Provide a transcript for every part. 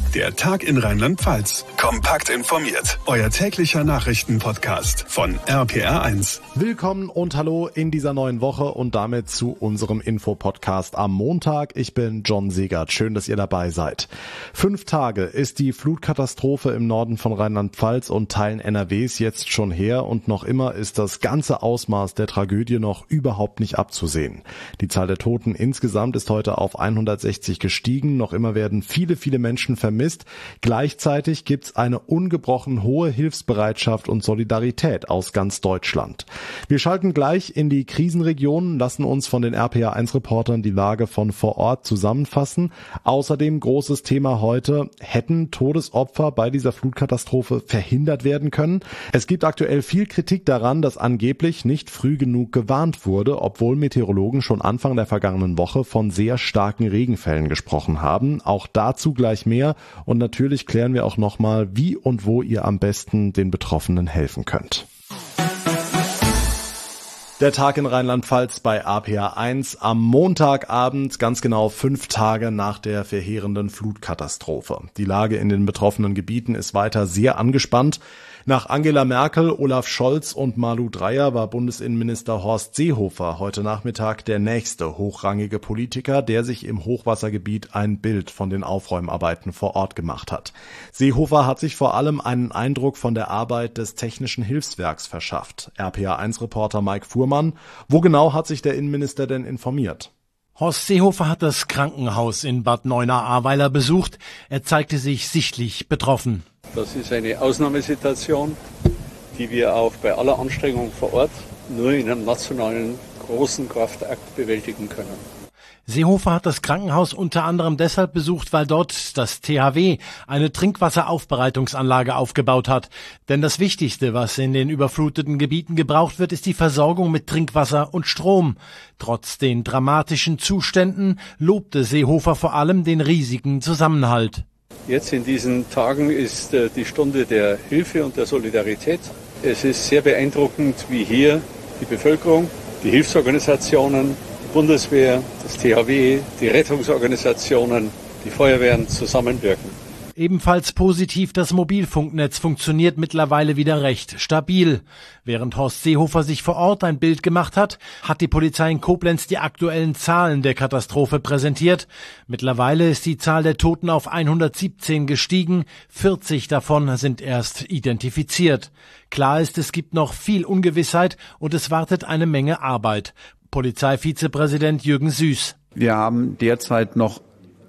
Der Tag in Rheinland-Pfalz. Kompakt informiert. Euer täglicher Nachrichtenpodcast von RPR1. Willkommen und hallo in dieser neuen Woche und damit zu unserem Infopodcast am Montag. Ich bin John Segert. Schön, dass ihr dabei seid. 5 Tage ist die Flutkatastrophe im Norden von Rheinland-Pfalz und Teilen NRWs jetzt schon her und noch immer ist das ganze Ausmaß der Tragödie noch überhaupt nicht abzusehen. Die Zahl der Toten insgesamt ist heute auf 160 gestiegen. Noch immer werden viele Menschen vermisst. Gleichzeitig gibt's eine ungebrochen hohe Hilfsbereitschaft und Solidarität aus ganz Deutschland. Wir schalten gleich in die Krisenregionen, lassen uns von den RPR1-Reportern die Lage von vor Ort zusammenfassen. Außerdem großes Thema heute: Hätten Todesopfer bei dieser Flutkatastrophe verhindert werden können? Es gibt aktuell viel Kritik daran, dass angeblich nicht früh genug gewarnt wurde, obwohl Meteorologen schon Anfang der vergangenen Woche von sehr starken Regenfällen gesprochen haben. Auch dazu gleich mehr. Und natürlich klären wir auch nochmal, wie und wo ihr am besten den Betroffenen helfen könnt. Der Tag in Rheinland-Pfalz bei RPR1 am Montagabend, ganz genau 5 Tage nach der verheerenden Flutkatastrophe. Die Lage in den betroffenen Gebieten ist weiter sehr angespannt. Nach Angela Merkel, Olaf Scholz und Malu Dreyer war Bundesinnenminister Horst Seehofer heute Nachmittag der nächste hochrangige Politiker, der sich im Hochwassergebiet ein Bild von den Aufräumarbeiten vor Ort gemacht hat. Seehofer hat sich vor allem einen Eindruck von der Arbeit des Technischen Hilfswerks verschafft. RPR1-Reporter Mike Fuhrmann, wo genau hat sich der Innenminister denn informiert? Horst Seehofer hat das Krankenhaus in Bad Neuenahr-Ahrweiler besucht. Er zeigte sich sichtlich betroffen. Das ist eine Ausnahmesituation, die wir auch bei aller Anstrengung vor Ort nur in einem nationalen großen Kraftakt bewältigen können. Seehofer hat das Krankenhaus unter anderem deshalb besucht, weil dort das THW eine Trinkwasseraufbereitungsanlage aufgebaut hat. Denn das Wichtigste, was in den überfluteten Gebieten gebraucht wird, ist die Versorgung mit Trinkwasser und Strom. Trotz den dramatischen Zuständen lobte Seehofer vor allem den riesigen Zusammenhalt. Jetzt in diesen Tagen ist die Stunde der Hilfe und der Solidarität. Es ist sehr beeindruckend, wie hier die Bevölkerung, die Hilfsorganisationen, die Bundeswehr, das THW, die Rettungsorganisationen, die Feuerwehren zusammenwirken. Ebenfalls positiv, das Mobilfunknetz funktioniert mittlerweile wieder recht stabil. Während Horst Seehofer sich vor Ort ein Bild gemacht hat, hat die Polizei in Koblenz die aktuellen Zahlen der Katastrophe präsentiert. Mittlerweile ist die Zahl der Toten auf 117 gestiegen, 40 davon sind erst identifiziert. Klar ist, es gibt noch viel Ungewissheit und es wartet eine Menge Arbeit. Polizeivizepräsident Jürgen Süß. Wir haben derzeit noch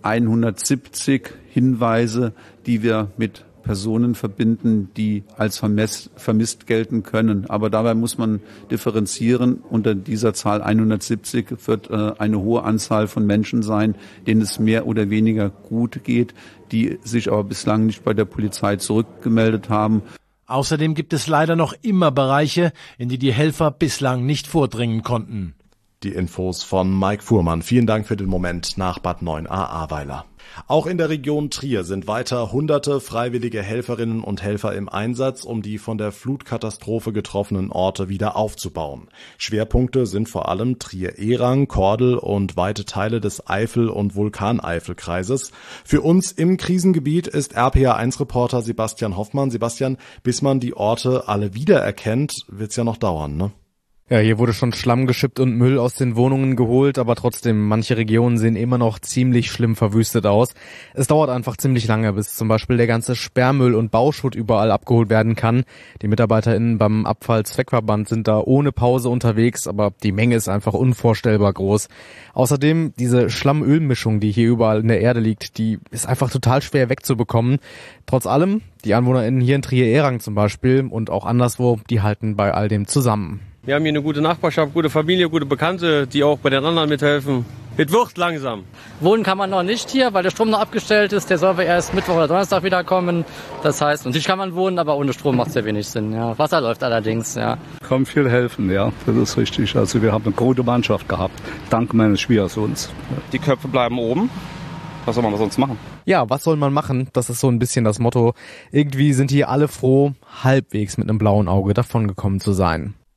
170 Hinweise, die wir mit Personen verbinden, die als vermisst gelten können. Aber dabei muss man differenzieren. Unter dieser Zahl 170 wird eine hohe Anzahl von Menschen sein, denen es mehr oder weniger gut geht, die sich aber bislang nicht bei der Polizei zurückgemeldet haben. Außerdem gibt es leider noch immer Bereiche, in die Helfer bislang nicht vordringen konnten. Die Infos von Mike Fuhrmann. Vielen Dank für den Moment nach Bad Neuenahr-Ahrweiler. Auch in der Region Trier sind weiter hunderte freiwillige Helferinnen und Helfer im Einsatz, um die von der Flutkatastrophe getroffenen Orte wieder aufzubauen. Schwerpunkte sind vor allem Trier-Ehrang, Kordel und weite Teile des Eifel- und Vulkaneifelkreises. Für uns im Krisengebiet ist RPR1-Reporter Sebastian Hoffmann. Sebastian, bis man die Orte alle wiedererkennt, wird's ja noch dauern, ne? Ja, hier wurde schon Schlamm geschippt und Müll aus den Wohnungen geholt, aber trotzdem, manche Regionen sehen immer noch ziemlich schlimm verwüstet aus. Es dauert einfach ziemlich lange, bis zum Beispiel der ganze Sperrmüll und Bauschutt überall abgeholt werden kann. Die MitarbeiterInnen beim Abfallzweckverband sind da ohne Pause unterwegs, aber die Menge ist einfach unvorstellbar groß. Außerdem, diese Schlamm-Öl-Mischung, die hier überall in der Erde liegt, die ist einfach total schwer wegzubekommen. Trotz allem, die AnwohnerInnen hier in Trier-Ehrang zum Beispiel und auch anderswo, die halten bei all dem zusammen. Wir haben hier eine gute Nachbarschaft, gute Familie, gute Bekannte, die auch bei den anderen mithelfen. Es wird langsam. Wohnen kann man noch nicht hier, weil der Strom noch abgestellt ist. Der soll aber erst Mittwoch oder Donnerstag wiederkommen. Das heißt, natürlich kann man wohnen, aber ohne Strom macht es ja wenig Sinn. Ja. Wasser läuft allerdings, ja. Kann viel helfen, ja, das ist richtig. Also wir haben eine gute Mannschaft gehabt, dank meines Schwiegersohns. Die Köpfe bleiben oben. Was soll man sonst machen? Ja, was soll man machen? Das ist so ein bisschen das Motto. Irgendwie sind hier alle froh, halbwegs mit einem blauen Auge davongekommen zu sein.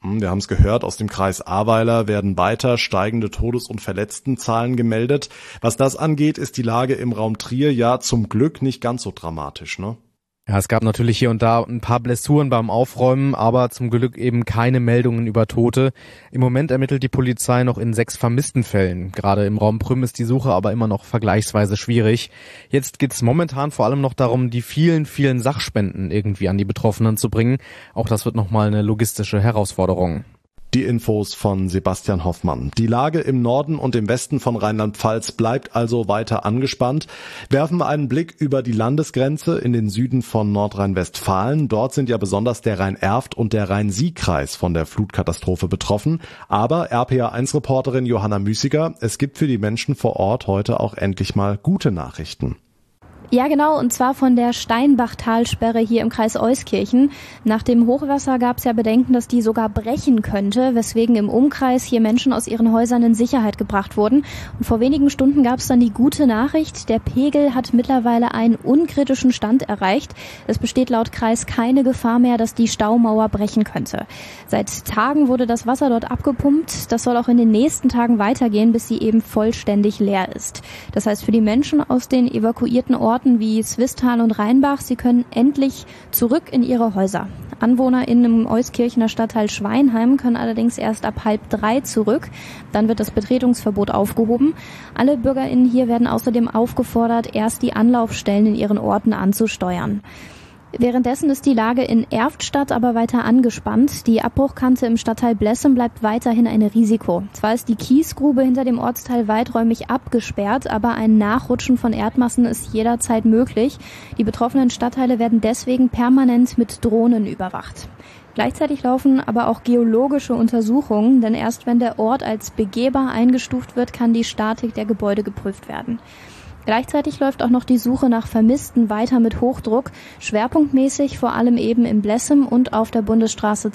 Wir haben es gehört, aus dem Kreis Ahrweiler werden weiter steigende Todes- und Verletztenzahlen gemeldet. Was das angeht, ist die Lage im Raum Trier ja zum Glück nicht ganz so dramatisch, ne? Ja, es gab natürlich hier und da ein paar Blessuren beim Aufräumen, aber zum Glück eben keine Meldungen über Tote. Im Moment ermittelt die Polizei noch in 6 vermissten Fällen. Gerade im Raum Prüm ist die Suche aber immer noch vergleichsweise schwierig. Jetzt geht's momentan vor allem noch darum, die vielen, vielen Sachspenden irgendwie an die Betroffenen zu bringen. Auch das wird nochmal eine logistische Herausforderung. Die Infos von Sebastian Hoffmann. Die Lage im Norden und im Westen von Rheinland-Pfalz bleibt also weiter angespannt. Werfen wir einen Blick über die Landesgrenze in den Süden von Nordrhein-Westfalen. Dort sind ja besonders der Rhein-Erft und der Rhein-Sieg-Kreis von der Flutkatastrophe betroffen. Aber RPA1-Reporterin Johanna Müßiger, es gibt für die Menschen vor Ort heute auch endlich mal gute Nachrichten. Ja, genau, und zwar von der Steinbachtalsperre hier im Kreis Euskirchen. Nach dem Hochwasser gab es ja Bedenken, dass die sogar brechen könnte, weswegen im Umkreis hier Menschen aus ihren Häusern in Sicherheit gebracht wurden. Und vor wenigen Stunden gab es dann die gute Nachricht, der Pegel hat mittlerweile einen unkritischen Stand erreicht. Es besteht laut Kreis keine Gefahr mehr, dass die Staumauer brechen könnte. Seit Tagen wurde das Wasser dort abgepumpt. Das soll auch in den nächsten Tagen weitergehen, bis sie eben vollständig leer ist. Das heißt, für die Menschen aus den evakuierten Orten wie Swisttal und Rheinbach, sie können endlich zurück in ihre Häuser. AnwohnerInnen im Euskirchener Stadtteil Schweinheim können allerdings erst ab 2:30 zurück. Dann wird das Betretungsverbot aufgehoben. Alle BürgerInnen hier werden außerdem aufgefordert, erst die Anlaufstellen in ihren Orten anzusteuern. Währenddessen ist die Lage in Erftstadt aber weiter angespannt. Die Abbruchkante im Stadtteil Blessem bleibt weiterhin ein Risiko. Zwar ist die Kiesgrube hinter dem Ortsteil weiträumig abgesperrt, aber ein Nachrutschen von Erdmassen ist jederzeit möglich. Die betroffenen Stadtteile werden deswegen permanent mit Drohnen überwacht. Gleichzeitig laufen aber auch geologische Untersuchungen, denn erst wenn der Ort als begehbar eingestuft wird, kann die Statik der Gebäude geprüft werden. Gleichzeitig läuft auch noch die Suche nach Vermissten weiter mit Hochdruck, schwerpunktmäßig vor allem eben in Blessem und auf der Bundesstraße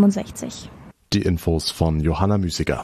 265. Die Infos von Johanna Müßiger.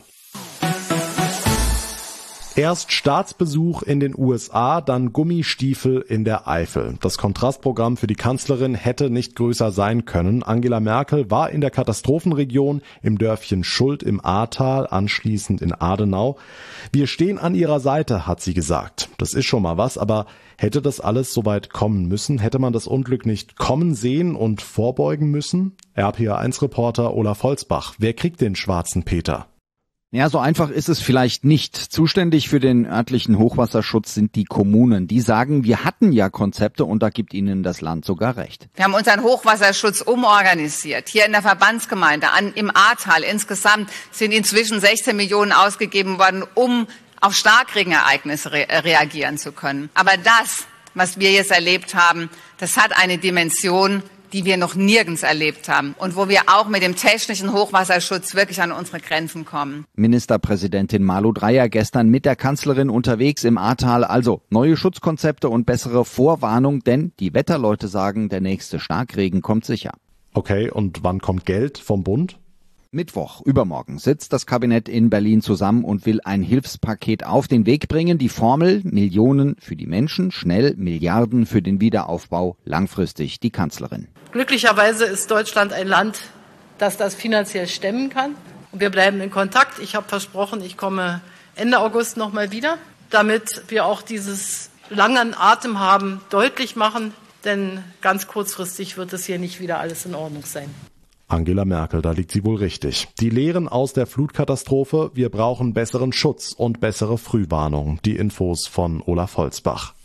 Erst Staatsbesuch in den USA, dann Gummistiefel in der Eifel. Das Kontrastprogramm für die Kanzlerin hätte nicht größer sein können. Angela Merkel war in der Katastrophenregion im Dörfchen Schuld im Ahrtal, anschließend in Adenau. Wir stehen an ihrer Seite, hat sie gesagt. Das ist schon mal was, aber hätte das alles so weit kommen müssen? Hätte man das Unglück nicht kommen sehen und vorbeugen müssen? RPA1-Reporter Olaf Holzbach. Wer kriegt den schwarzen Peter? Ja, so einfach ist es vielleicht nicht. Zuständig für den örtlichen Hochwasserschutz sind die Kommunen. Die sagen, wir hatten ja Konzepte und da gibt ihnen das Land sogar recht. Wir haben unseren Hochwasserschutz umorganisiert. Hier in der Verbandsgemeinde, im Ahrtal insgesamt sind inzwischen 16 Millionen ausgegeben worden, um auf Starkregenereignisse reagieren zu können. Aber das, was wir jetzt erlebt haben, das hat eine Dimension, die wir noch nirgends erlebt haben und wo wir auch mit dem technischen Hochwasserschutz wirklich an unsere Grenzen kommen. Ministerpräsidentin Malu Dreyer gestern mit der Kanzlerin unterwegs im Ahrtal. Also neue Schutzkonzepte und bessere Vorwarnung, denn die Wetterleute sagen, der nächste Starkregen kommt sicher. Okay, und wann kommt Geld vom Bund? Mittwoch, übermorgen, sitzt das Kabinett in Berlin zusammen und will ein Hilfspaket auf den Weg bringen. Die Formel: Millionen für die Menschen, schnell, Milliarden für den Wiederaufbau, langfristig die Kanzlerin. Glücklicherweise ist Deutschland ein Land, das das finanziell stemmen kann. Und wir bleiben in Kontakt. Ich habe versprochen, ich komme Ende August nochmal wieder, damit wir auch dieses langen Atem haben, deutlich machen. Denn ganz kurzfristig wird es hier nicht wieder alles in Ordnung sein. Angela Merkel, da liegt sie wohl richtig. Die Lehren aus der Flutkatastrophe: Wir brauchen besseren Schutz und bessere Frühwarnung. Die Infos von Olaf Holzbach.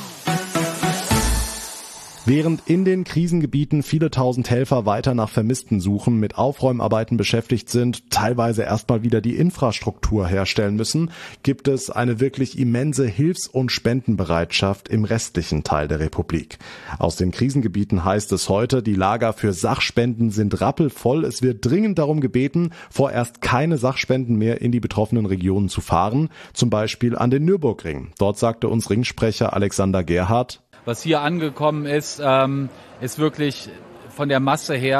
Während in den Krisengebieten viele tausend Helfer weiter nach Vermissten suchen, mit Aufräumarbeiten beschäftigt sind, teilweise erstmal wieder die Infrastruktur herstellen müssen, gibt es eine wirklich immense Hilfs- und Spendenbereitschaft im restlichen Teil der Republik. Aus den Krisengebieten heißt es heute, die Lager für Sachspenden sind rappelvoll. Es wird dringend darum gebeten, vorerst keine Sachspenden mehr in die betroffenen Regionen zu fahren, zum Beispiel an den Nürburgring. Dort sagte uns Ringsprecher Alexander Gerhardt: Was hier angekommen ist, ist wirklich von der Masse her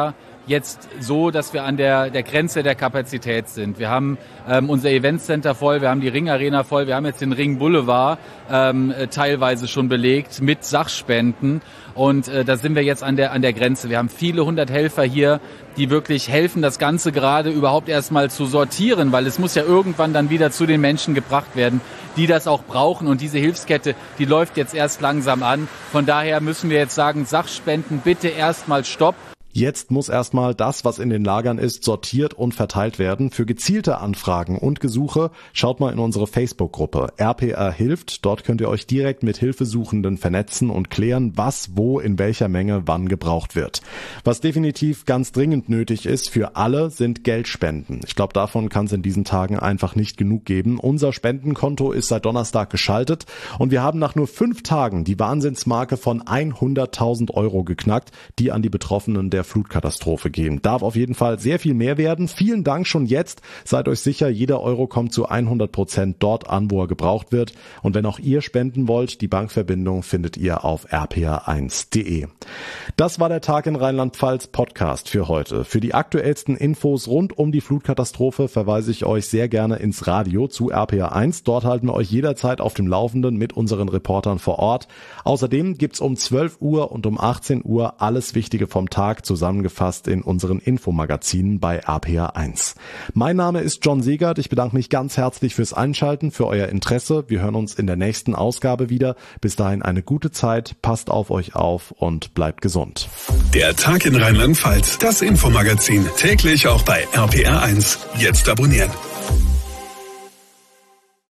jetzt so, dass wir an der Grenze der Kapazität sind. Wir haben unser Eventcenter voll, wir haben die Ringarena voll, wir haben jetzt den Ring Boulevard teilweise schon belegt mit Sachspenden und da sind wir jetzt an der Grenze. Wir haben viele 100 Helfer hier, die wirklich helfen, das Ganze gerade überhaupt erstmal zu sortieren, weil es muss ja irgendwann dann wieder zu den Menschen gebracht werden, die das auch brauchen und diese Hilfskette, die läuft jetzt erst langsam an. Von daher müssen wir jetzt sagen, Sachspenden bitte erstmal Stopp. Jetzt muss erstmal das, was in den Lagern ist, sortiert und verteilt werden. Für gezielte Anfragen und Gesuche schaut mal in unsere Facebook-Gruppe RPR hilft. Dort könnt ihr euch direkt mit Hilfesuchenden vernetzen und klären, was, wo, in welcher Menge, wann gebraucht wird. Was definitiv ganz dringend nötig ist für alle, sind Geldspenden. Ich glaube, davon kann es in diesen Tagen einfach nicht genug geben. Unser Spendenkonto ist seit Donnerstag geschaltet und wir haben nach nur 5 Tagen die Wahnsinnsmarke von 100.000 € geknackt, die an die Betroffenen der Flutkatastrophe gehen. Darf auf jeden Fall sehr viel mehr werden. Vielen Dank schon jetzt. Seid euch sicher, jeder Euro kommt zu 100% dort an, wo er gebraucht wird. Und wenn auch ihr spenden wollt, die Bankverbindung findet ihr auf rpr1.de. Das war der Tag in Rheinland-Pfalz Podcast für heute. Für die aktuellsten Infos rund um die Flutkatastrophe verweise ich euch sehr gerne ins Radio zu RPR1. Dort halten wir euch jederzeit auf dem Laufenden mit unseren Reportern vor Ort. Außerdem gibt's um 12 Uhr und um 18 Uhr alles Wichtige vom Tag zusammengefasst in unseren Infomagazinen bei RPR1. Mein Name ist John Segert. Ich bedanke mich ganz herzlich fürs Einschalten, für euer Interesse. Wir hören uns in der nächsten Ausgabe wieder. Bis dahin eine gute Zeit, passt auf euch auf und bleibt gesund. Der Tag in Rheinland-Pfalz, das Infomagazin, täglich auch bei RPR1. Jetzt abonnieren.